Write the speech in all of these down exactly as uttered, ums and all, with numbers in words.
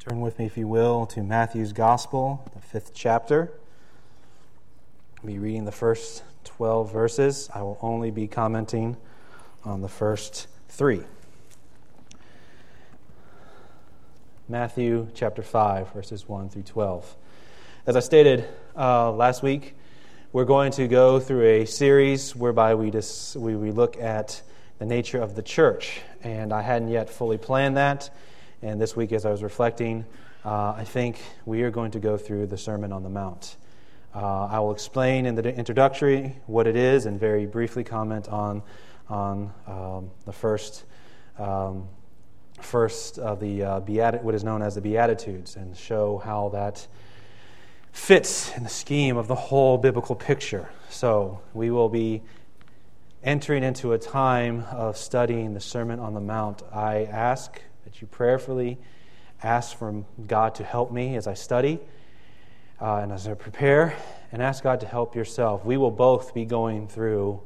Turn with me, if you will, to Matthew's Gospel, the fifth chapter. I'll be reading the first twelve verses. I will only be commenting on the first three. Matthew chapter five, verses one through twelve. As I stated uh, last week, we're going to go through a series whereby we, dis- we we look at the nature of the church. And I hadn't yet fully planned that. And this week, as I was reflecting, uh, I think we are going to go through the Sermon on the Mount. Uh, I will explain in the introductory what it is and very briefly comment on on um, the first um, first of the uh, Beati- what is known as the Beatitudes, and show how that fits in the scheme of the whole biblical picture. So we will be entering into a time of studying the Sermon on the Mount. I ask that you prayerfully ask for God to help me as I study uh, and as I prepare, and ask God to help yourself. We will both be going through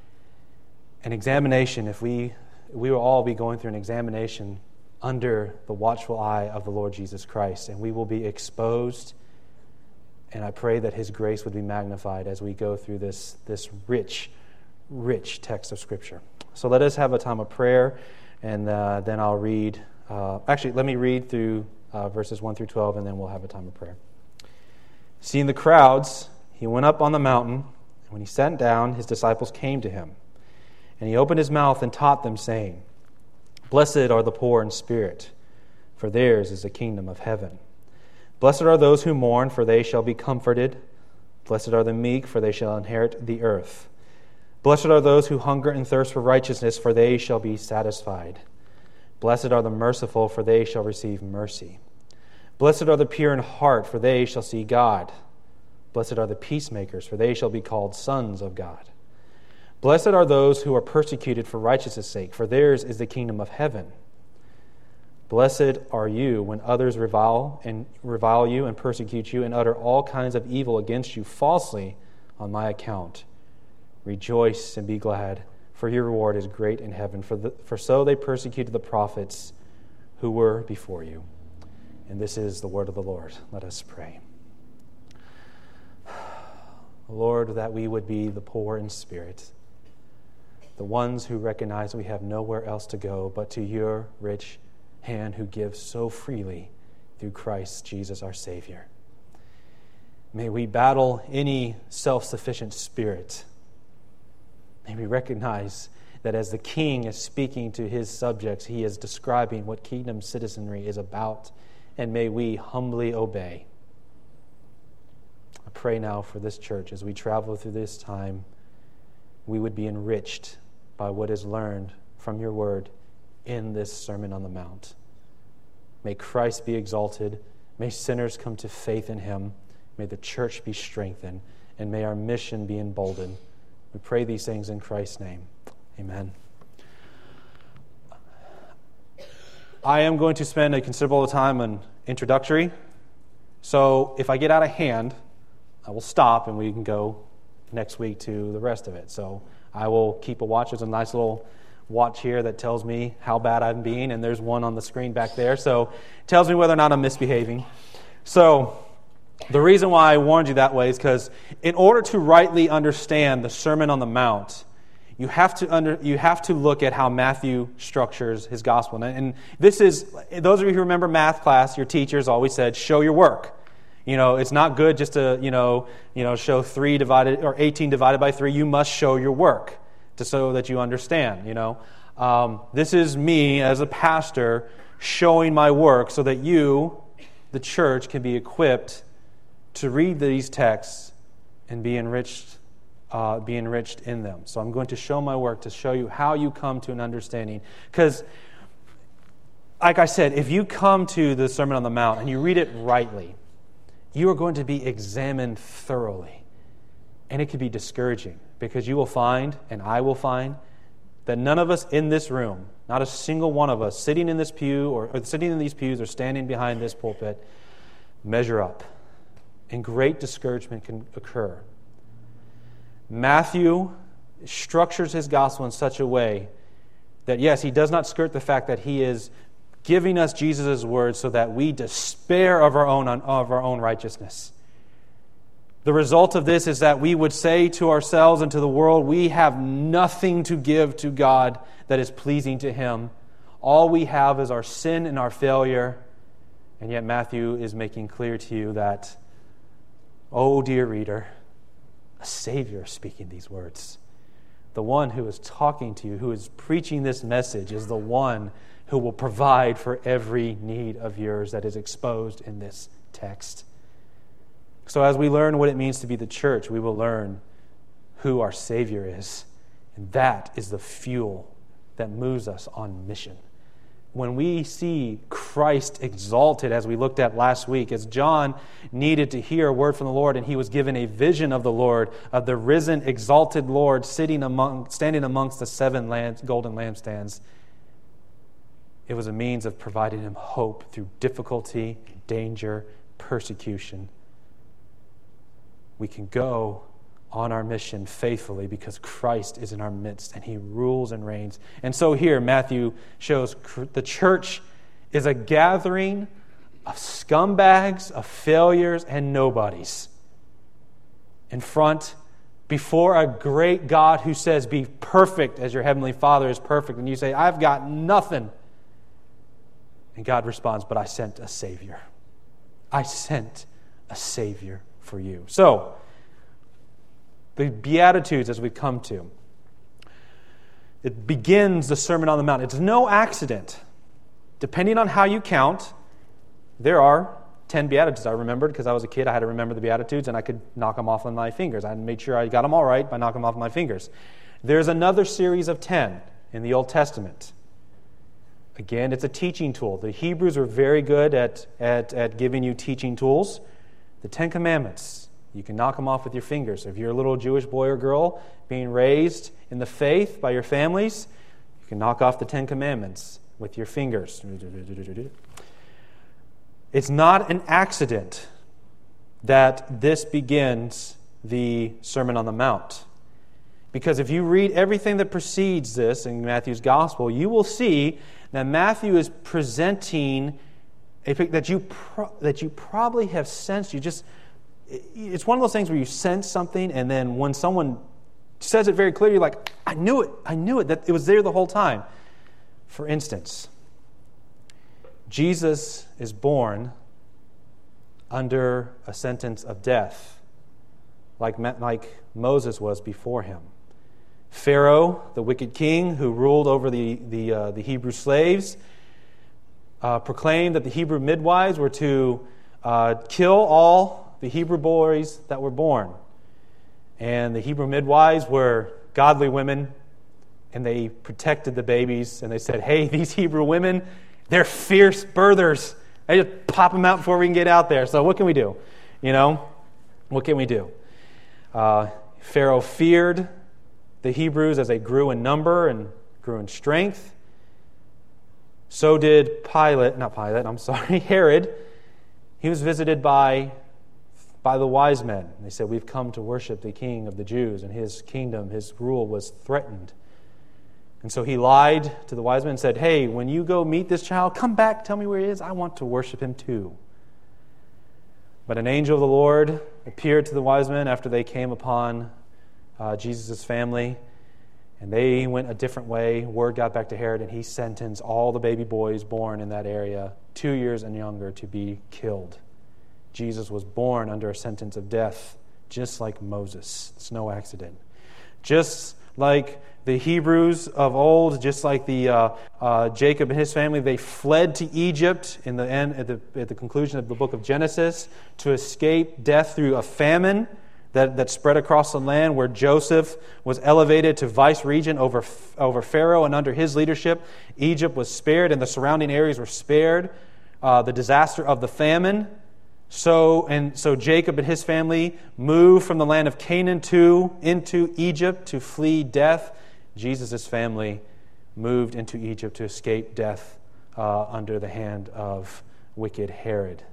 an examination. If we we will all be going through an examination under the watchful eye of the Lord Jesus Christ, and we will be exposed. And I pray that His grace would be magnified as we go through this this rich, rich text of Scripture. So let us have a time of prayer, and uh, then I'll read. Uh, actually, let me read through uh, verses one through twelve, and then we'll have a time of prayer. Seeing the crowds, He went up on the mountain, and when He sat down, His disciples came to Him. And He opened His mouth and taught them, saying, Blessed are the poor in spirit, for theirs is the kingdom of heaven. Blessed are those who mourn, for they shall be comforted. Blessed are the meek, for they shall inherit the earth. Blessed are those who hunger and thirst for righteousness, for they shall be satisfied. Blessed are the merciful, for they shall receive mercy. Blessed are the pure in heart, for they shall see God. Blessed are the peacemakers, for they shall be called sons of God. Blessed are those who are persecuted for righteousness' sake, for theirs is the kingdom of heaven. Blessed are you when others revile and revile you and persecute you and utter all kinds of evil against you falsely on my account. Rejoice and be glad, for your reward is great in heaven. For, the, for so they persecuted the prophets who were before you. And this is the word of the Lord. Let us pray. Lord, that we would be the poor in spirit, the ones who recognize we have nowhere else to go but to your rich hand who gives so freely through Christ Jesus our Savior. May we battle any self-sufficient spirit. May we recognize that as the King is speaking to his subjects, he is describing what kingdom citizenry is about, and may we humbly obey. I pray now for this church as we travel through this time, we would be enriched by what is learned from your word in this Sermon on the Mount. May Christ be exalted. May sinners come to faith in him. May the church be strengthened. And may our mission be emboldened. We pray these things in Christ's name. Amen. I am going to spend a considerable time on introductory. So if I get out of hand, I will stop and we can go next week to the rest of it. So I will keep a watch. There's a nice little watch here that tells me how bad I'm being, and there's one on the screen back there, so it tells me whether or not I'm misbehaving. So the reason why I warned you that way is because in order to rightly understand the Sermon on the Mount, you have to under you have to look at how Matthew structures his gospel. And, and this is, those of you who remember math class, your teachers always said, show your work. You know, it's not good just to, you know, you know, show three divided or eighteen divided by three. You must show your work to so that you understand, you know. Um, this is me as a pastor showing my work so that you, the church, can be equipped to read these texts and be enriched, uh, be enriched in them. So I'm going to show my work to show you how you come to an understanding. Because, like I said, if you come to the Sermon on the Mount and you read it rightly, you are going to be examined thoroughly. And it can be discouraging because you will find, and I will find, that none of us in this room, not a single one of us sitting in this pew or, or sitting in these pews or standing behind this pulpit, measure up. And great discouragement can occur. Matthew structures his gospel in such a way that, yes, he does not skirt the fact that he is giving us Jesus' words so that we despair of our own of our own righteousness. The result of this is that we would say to ourselves and to the world, we have nothing to give to God that is pleasing to Him. All we have is our sin and our failure. And yet Matthew is making clear to you that, oh dear reader, a Savior is speaking these words. The one who is talking to you, who is preaching this message, is the one who will provide for every need of yours that is exposed in this text. So as we learn what it means to be the church, we will learn who our Savior is. And that is the fuel that moves us on mission. When we see Christ exalted, as we looked at last week, as John needed to hear a word from the Lord, and he was given a vision of the Lord, of the risen, exalted Lord sitting among, standing amongst the seven lamp, golden lampstands, it was a means of providing him hope through difficulty, danger, persecution. We can go on our mission faithfully because Christ is in our midst and He rules and reigns. And so here Matthew shows the church is a gathering of scumbags, of failures, and nobodies in front before a great God who says, be perfect as your heavenly Father is perfect. And you say, I've got nothing. And God responds, but I sent a Savior. I sent a Savior for you. So, the Beatitudes, as we come to, it begins the Sermon on the Mount. It's no accident. Depending on how you count, there are ten Beatitudes. I remembered because I was a kid, I had to remember the Beatitudes, and I could knock them off on my fingers. I made sure I got them all right by knocking them off my fingers. There's another series of ten in the Old Testament. Again, it's a teaching tool. The Hebrews are very good at, at, at giving you teaching tools. The Ten Commandments, you can knock them off with your fingers. If you're a little Jewish boy or girl being raised in the faith by your families, you can knock off the Ten Commandments with your fingers. It's not an accident that this begins the Sermon on the Mount. Because if you read everything that precedes this in Matthew's Gospel, you will see that Matthew is presenting a that you pro, that you probably have sensed. You just it's one of those things where you sense something, and then when someone says it very clearly, you're like, I knew it, I knew it, that it was there the whole time. For instance, Jesus is born under a sentence of death, like like Moses was before him. Pharaoh, the wicked king who ruled over the, the, uh, the Hebrew slaves, uh, proclaimed that the Hebrew midwives were to uh, kill all the Hebrew boys that were born. And the Hebrew midwives were godly women, and they protected the babies, and they said, hey, these Hebrew women, they're fierce birthers. They just pop them out before we can get out there. So what can we do? You know, what can we do? Uh, Pharaoh feared the Hebrews as they grew in number and grew in strength. So did Pilate, not Pilate, I'm sorry, Herod. He was visited by, by the wise men. They said, we've come to worship the King of the Jews, and his kingdom, his rule was threatened. And so he lied to the wise men and said, hey, when you go meet this child, come back, tell me where he is. I want to worship him too. But an angel of the Lord appeared to the wise men after they came upon Uh, Jesus' family, and they went a different way. Word got back to Herod, and he sentenced all the baby boys born in that area, two years and younger, to be killed. Jesus was born under a sentence of death, just like Moses. It's no accident. Just like the Hebrews of old, just like the uh, uh, Jacob and his family, they fled to Egypt in the end, at the, at the conclusion of the book of Genesis, to escape death through a famine That, that spread across the land, where Joseph was elevated to vice regent over, over Pharaoh, and under his leadership, Egypt was spared and the surrounding areas were spared. Uh, the disaster of the famine. So and so Jacob and his family moved from the land of Canaan to into Egypt to flee death. Jesus' family moved into Egypt to escape death uh, under the hand of wicked Herod.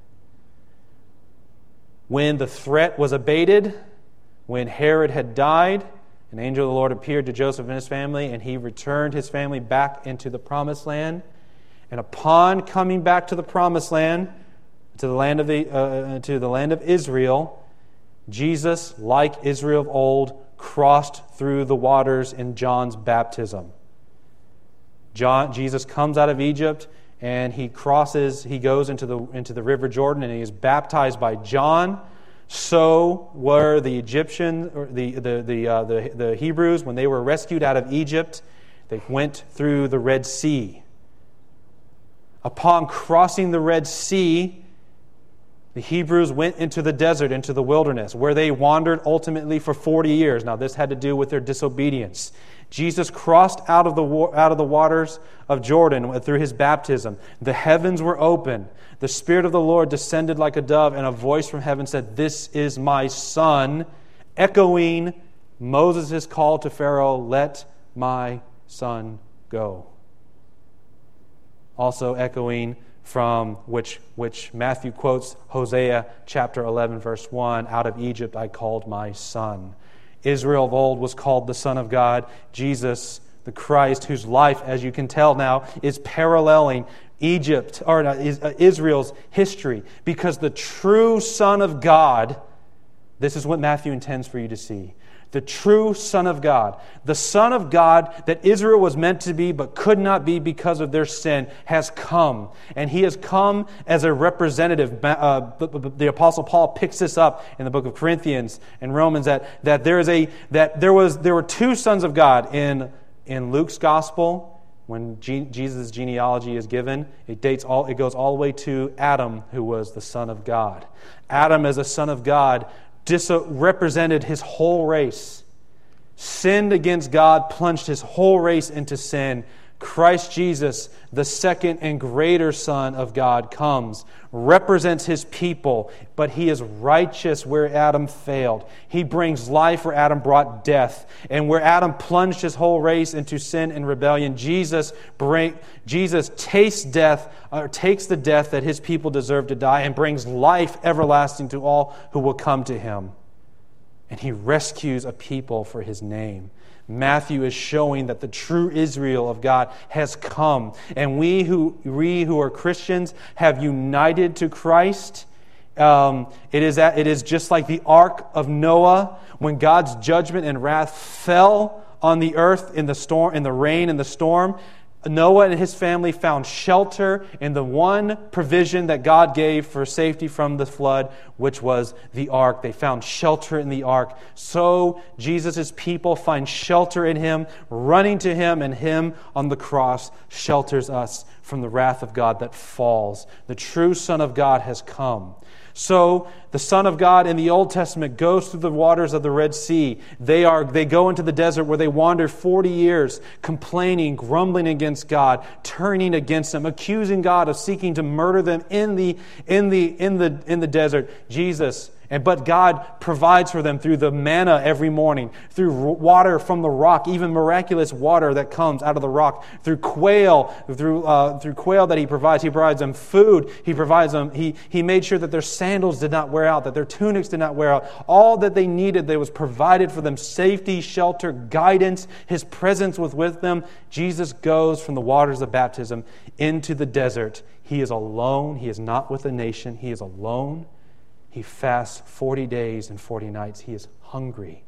When the threat was abated, when Herod had died, an angel of the Lord appeared to Joseph and his family, and he returned his family back into the promised land. And upon coming back to the promised land, to the land of the uh, to the land of Israel, Jesus, like Israel of old, crossed through the waters in John's baptism. John, Jesus comes out of Egypt and he crosses, he goes into the into the river Jordan and he is baptized by John. So were the Egyptians, or the the the, uh, the the Hebrews, when they were rescued out of Egypt, they went through the Red Sea. Upon crossing the Red Sea, the Hebrews went into the desert, into the wilderness, where they wandered ultimately for forty years. Now, this had to do with their disobedience. Jesus crossed out of the out of the waters of Jordan through his baptism. The heavens were open. The Spirit of the Lord descended like a dove, and a voice from heaven said, "This is my Son," echoing Moses' call to Pharaoh, "Let my son go." Also echoing from which which Matthew quotes Hosea chapter eleven verse one, "Out of Egypt I called my son." Israel of old was called the Son of God. Jesus, the Christ, whose life, as you can tell now, is paralleling Egypt or uh, Israel's history, because the true Son of God, this is what Matthew intends for you to see. The true Son of God, the Son of God that Israel was meant to be but could not be because of their sin, has come. And He has come as a representative. Uh, the Apostle Paul picks this up in the book of Corinthians and Romans, that, that there is a that there was there were two sons of God in in Luke's gospel. When G- Jesus' genealogy is given, it dates all it goes all the way to Adam, who was the Son of God. Adam, as a son of God, Dis- represented his whole race, sinned against God, plunged his whole race into sin. Christ Jesus, the second and greater Son of God, comes, represents his people, but he is righteous where Adam failed. He brings life where Adam brought death. And where Adam plunged his whole race into sin and rebellion, Jesus bring, Jesus tastes death, or takes the death that his people deserve to die, and brings life everlasting to all who will come to him. And he rescues a people for his name. Matthew is showing that the true Israel of God has come. And we who we who are Christians have united to Christ. Um, it is at, it is just like the ark of Noah, when God's judgment and wrath fell on the earth in the storm, in the rain and the storm. Noah and his family found shelter in the one provision that God gave for safety from the flood, which was the ark. They found shelter in the ark. So Jesus' people find shelter in Him, running to Him, and Him on the cross shelters us from the wrath of God that falls. The true Son of God has come. So the Son of God in the Old Testament goes through the waters of the Red Sea. They are they go into the desert where they wander forty years, complaining, grumbling against God, turning against Him, accusing God of seeking to murder them in the in the in the in the desert. Jesus And but God provides for them through the manna every morning, through water from the rock, even miraculous water that comes out of the rock, through quail, through uh, through quail that He provides. He provides them food. He provides them. He He made sure that their sandals did not wear out, that their tunics did not wear out. All that they needed, there was provided for them: safety, shelter, guidance. His presence was with them. Jesus goes from the waters of baptism into the desert. He is alone. He is not with a nation. He is alone. He fasts forty days and forty nights. He is hungry.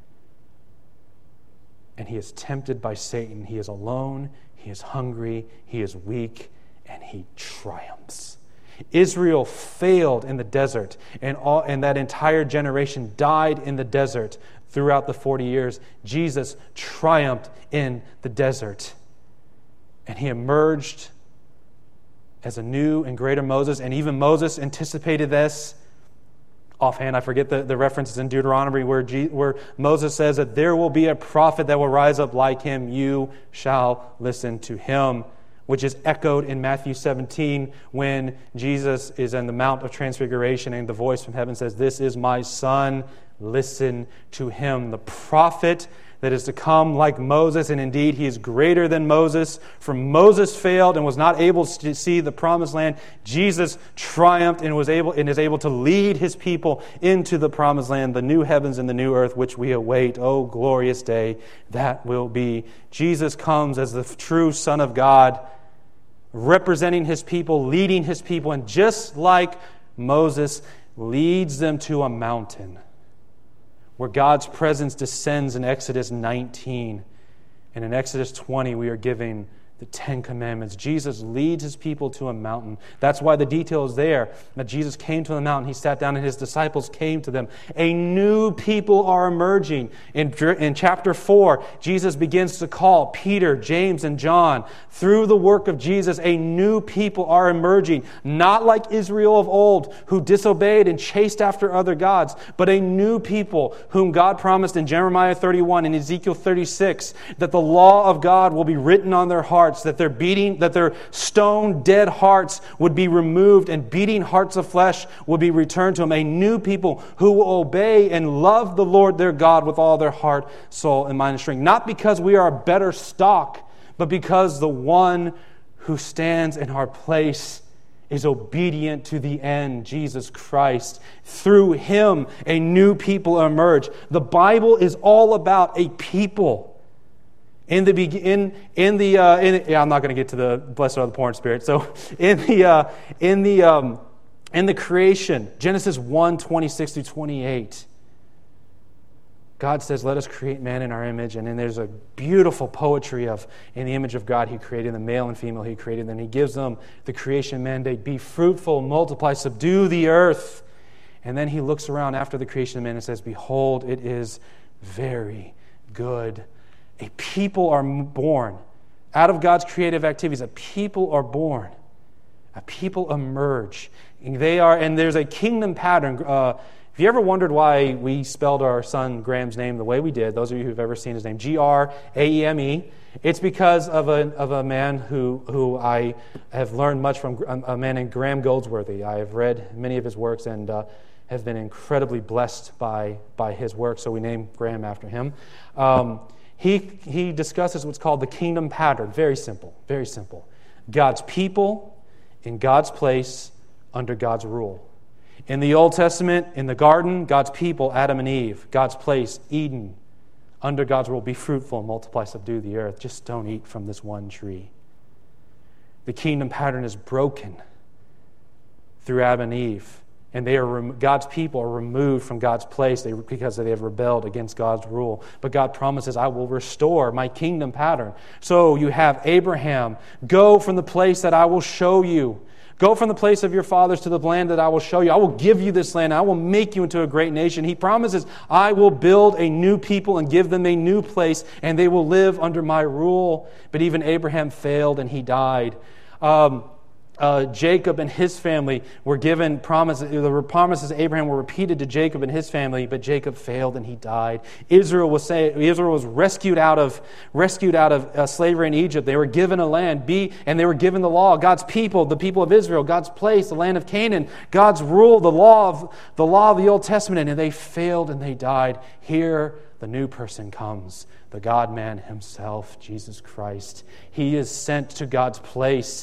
And he is tempted by Satan. He is alone. He is hungry. He is weak. And he triumphs. Israel failed in the desert. And, all, and that entire generation died in the desert throughout the forty years. Jesus triumphed in the desert. And he emerged as a new and greater Moses. And even Moses anticipated this. Offhand, I forget the, the references in Deuteronomy where, G, where Moses says that there will be a prophet that will rise up like him. You shall listen to him, which is echoed in Matthew seventeen when Jesus is on the Mount of Transfiguration and the voice from heaven says, "This is my Son, listen to him." The prophet that is to come like Moses, and indeed he is greater than Moses. For Moses failed and was not able to see the promised land. Jesus triumphed and was able and is able to lead his people into the promised land, the new heavens and the new earth, which we await. Oh, glorious day that will be. Jesus comes as the true Son of God, representing His people, leading His people, and just like Moses leads them to a mountain where God's presence descends in Exodus nineteen. And in Exodus twenty, we are giving the Ten Commandments. Jesus leads His people to a mountain. That's why the detail is there. That Jesus came to the mountain. He sat down and His disciples came to them. A new people are emerging. In, in chapter four, Jesus begins to call Peter, James, and John. Through the work of Jesus, a new people are emerging. Not like Israel of old, who disobeyed and chased after other gods, but a new people whom God promised in Jeremiah thirty-one and Ezekiel thirty-six that the law of God will be written on their hearts, that their beating, that their stone dead hearts would be removed and beating hearts of flesh would be returned to them. A new people who will obey and love the Lord their God with all their heart, soul, and mind and strength. Not because we are a better stock, but because the one who stands in our place is obedient to the end, Jesus Christ. Through Him, a new people emerge. The Bible is all about a people. In the in in the uh, in, yeah, I'm not going to get to the blessed are the poor in spirit. So in the uh, in the um, in the creation, Genesis one twenty-six through twenty-eight, God says, "Let us create man in our image." And then there's a beautiful poetry of in the image of God He created the male and female He created. Then He gives them the creation mandate: be fruitful, multiply, subdue the earth. And then He looks around after the creation of man and says, "Behold, it is very good." A people are born out of God's creative activities. A people are born. A people emerge. And they are, and there's a kingdom pattern. Uh, have you ever wondered why we spelled our son Graham's name the way we did? Those of you who've ever seen his name, G R A E M E. It's because of a of a man who who I have learned much from, a man named Graham Goldsworthy. I have read many of his works and uh, have been incredibly blessed by by his work. So we named Graham after him. Um, He, he discusses what's called the kingdom pattern. Very simple, very simple. God's people in God's place under God's rule. In the Old Testament, in the garden, God's people, Adam and Eve. God's place, Eden, under God's rule. Be fruitful, multiply, subdue the earth. Just don't eat from this one tree. The kingdom pattern is broken through Adam and Eve. And they are God's people are removed from God's place because they have rebelled against God's rule. But God promises, I will restore my kingdom pattern. So you have Abraham, go from the place that I will show you. Go from the place of your fathers to the land that I will show you. I will give you this land. I will make you into a great nation. He promises, I will build a new people and give them a new place, and they will live under my rule. But even Abraham failed and he died. Um... Uh, Jacob and his family were given promises. The promises of Abraham were repeated to Jacob and his family, but Jacob failed and he died. Israel was say, Israel was rescued out of rescued out of uh, slavery in Egypt. They were given a land, be and they were given the law. God's people, the people of Israel, God's place, the land of Canaan, God's rule, the law of the law of the Old Testament, and they failed and they died. Here, the new person comes, the God-man Himself, Jesus Christ. He is sent to God's place.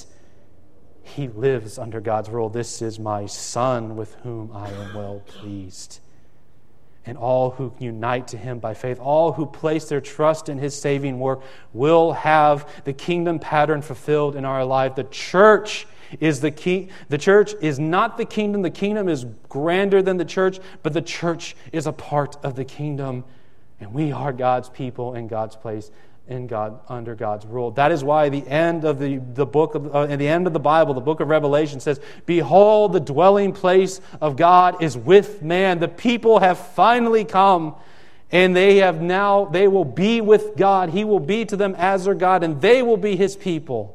He lives under God's rule. This is my Son with whom I am well pleased. And all who unite to Him by faith, all who place their trust in His saving work, will have the kingdom pattern fulfilled in our life. The church is the key. The church is not the kingdom. The kingdom is grander than the church, but the church is a part of the kingdom. And we are God's people in God's place, in God, under God's rule. That is why the end of the, the book of, uh, at the end of the Bible, the book of Revelation says, "Behold, the dwelling place of God is with man." The people have finally come, and they have now, they will be with God. He will be to them as their God, and they will be His people.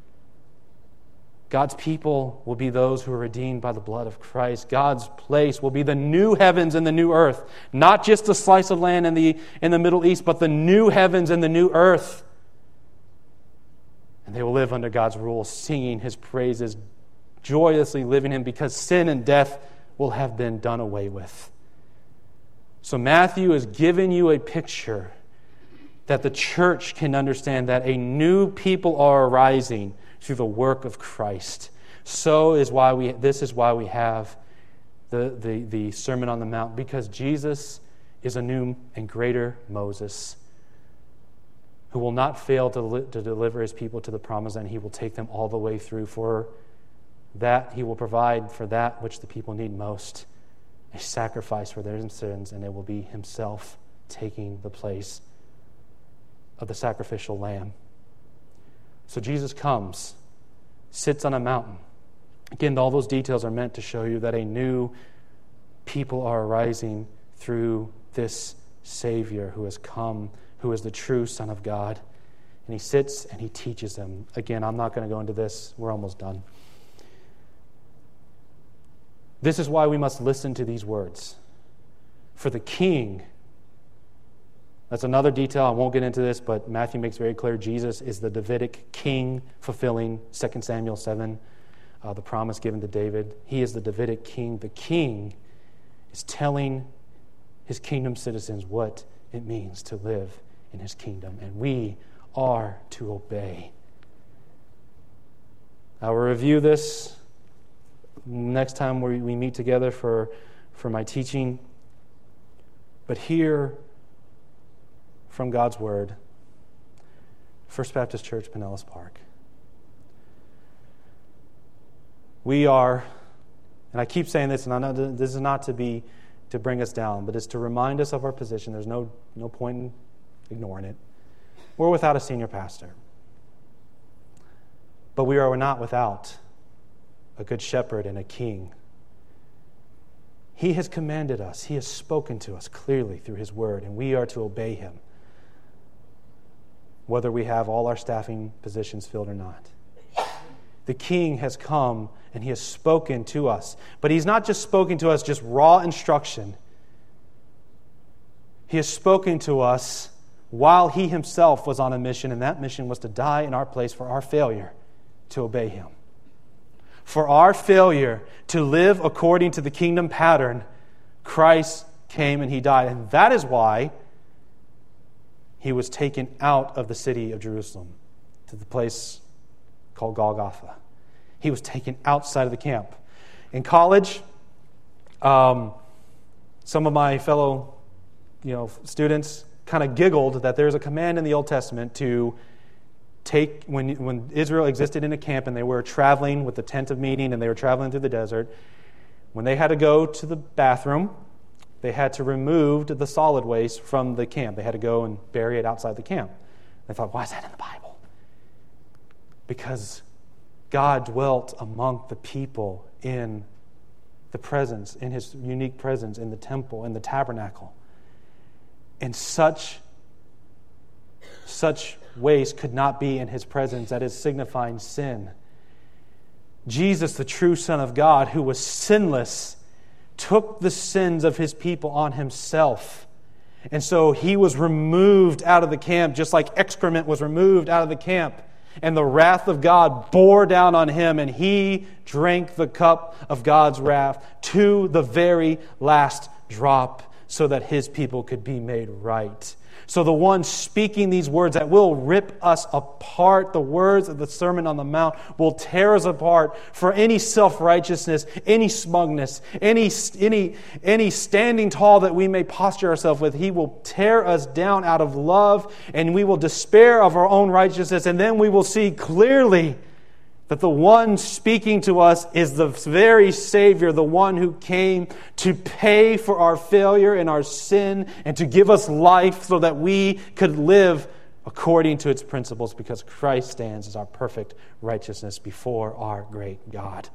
God's people will be those who are redeemed by the blood of Christ. God's place will be the new heavens and the new earth. Not just a slice of land in the, in the Middle East, but the new heavens and the new earth. And they will live under God's rule, singing His praises, joyously living Him, because sin and death will have been done away with. So Matthew is giving you a picture that the church can understand that a new people are arising through the work of Christ. So is why we. This is why we have the, the, the Sermon on the Mount, because Jesus is a new and greater Moses who will not fail to, li- to deliver his people to the promised land. He will take them all the way through. For that, he will provide for that which the people need most, a sacrifice for their sins, and it will be himself taking the place of the sacrificial lamb. So Jesus comes, sits on a mountain. Again, all those details are meant to show you that a new people are arising through this Savior who has come, who is the true Son of God. And he sits and he teaches them. Again, I'm not going to go into this. We're almost done. This is why we must listen to these words. For the King, that's another detail. I won't get into this, but Matthew makes very clear Jesus is the Davidic king, fulfilling Second Samuel seven, uh, the promise given to David. He is the Davidic king. The king is telling his kingdom citizens what it means to live in his kingdom, and we are to obey. I will review this next time we, we meet together for, for my teaching, but hear from God's Word, First Baptist Church, Pinellas Park. We are, and I keep saying this, and I know this is not to be to bring us down, but it's to remind us of our position. There's no no point in ignoring it. We're without a senior pastor, but we are not without a good shepherd and a king. He has commanded us. He has spoken to us clearly through his word, and we are to obey him, whether we have all our staffing positions filled or not. The King has come and he has spoken to us. But he's not just spoken to us just raw instruction. He has spoken to us while he himself was on a mission, and that mission was to die in our place for our failure to obey him. For our failure to live according to the kingdom pattern, Christ came and he died. And that is why he was taken out of the city of Jerusalem to the place called Golgotha. He was taken outside of the camp. In college, um, some of my fellow you know, students kind of giggled that there's a command in the Old Testament to take, when, when Israel existed in a camp and they were traveling with the tent of meeting and they were traveling through the desert, when they had to go to the bathroom, they had to remove the solid waste from the camp. They had to go and bury it outside the camp. They thought, why is that in the Bible? Because God dwelt among the people in the presence, in his unique presence in the temple, in the tabernacle. And such, such waste could not be in his presence, that is signifying sin. Jesus, the true Son of God, who was sinless, took the sins of his people on himself. And so he was removed out of the camp, just like excrement was removed out of the camp. And the wrath of God bore down on him, and he drank the cup of God's wrath to the very last drop, so that his people could be made right. So the one speaking these words that will rip us apart, the words of the Sermon on the Mount, will tear us apart for any self-righteousness, any smugness, any, any, any standing tall that we may posture ourselves with. He will tear us down out of love, and we will despair of our own righteousness, and then we will see clearly that the one speaking to us is the very Savior, the one who came to pay for our failure and our sin and to give us life so that we could live according to its principles, because Christ stands as our perfect righteousness before our great God.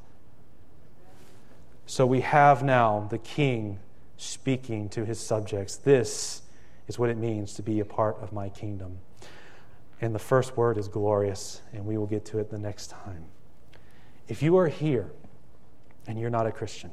So we have now the King speaking to his subjects. This is what it means to be a part of my kingdom. And the first word is glorious, and we will get to it the next time. If you are here and you're not a Christian,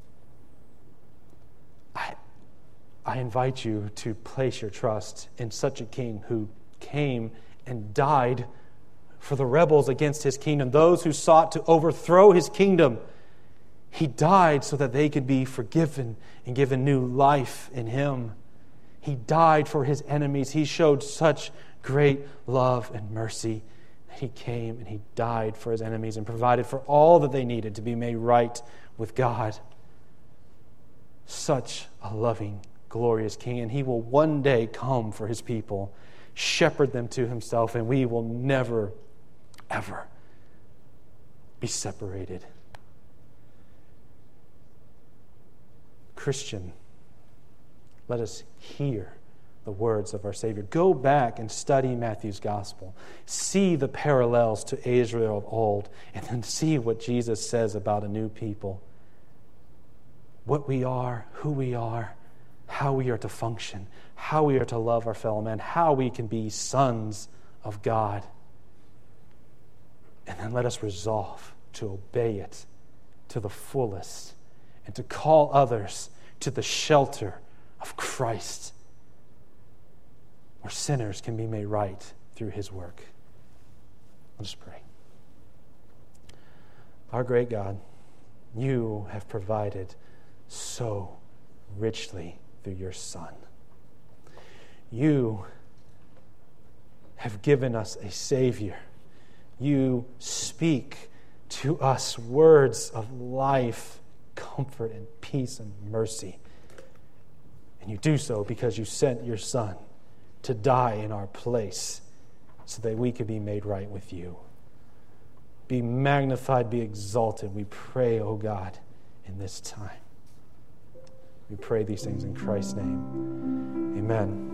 I, I invite you to place your trust in such a king who came and died for the rebels against his kingdom, those who sought to overthrow his kingdom. He died so that they could be forgiven and given new life in him. He died for his enemies. He showed such great love and mercy. He came and he died for his enemies and provided for all that they needed to be made right with God. Such a loving, glorious King. And he will one day come for his people shepherd them to himself, and we will never, ever be separated. Christian, let us hear the words of our Savior. Go back and study Matthew's gospel. See the parallels to Israel of old, and then see what Jesus says about a new people. What we are, who we are, how we are to function, how we are to love our fellow man, how we can be sons of God. And then let us resolve to obey it to the fullest and to call others to the shelter of Christ, where sinners can be made right through his work. Let us pray. Our great God, you have provided so richly through your Son. You have given us a Savior. You speak to us words of life, comfort, and peace and mercy. And you do so because you sent your Son to die in our place so that we could be made right with you. Be magnified, be exalted, we pray, O God, in this time. We pray these things in Christ's name. Amen.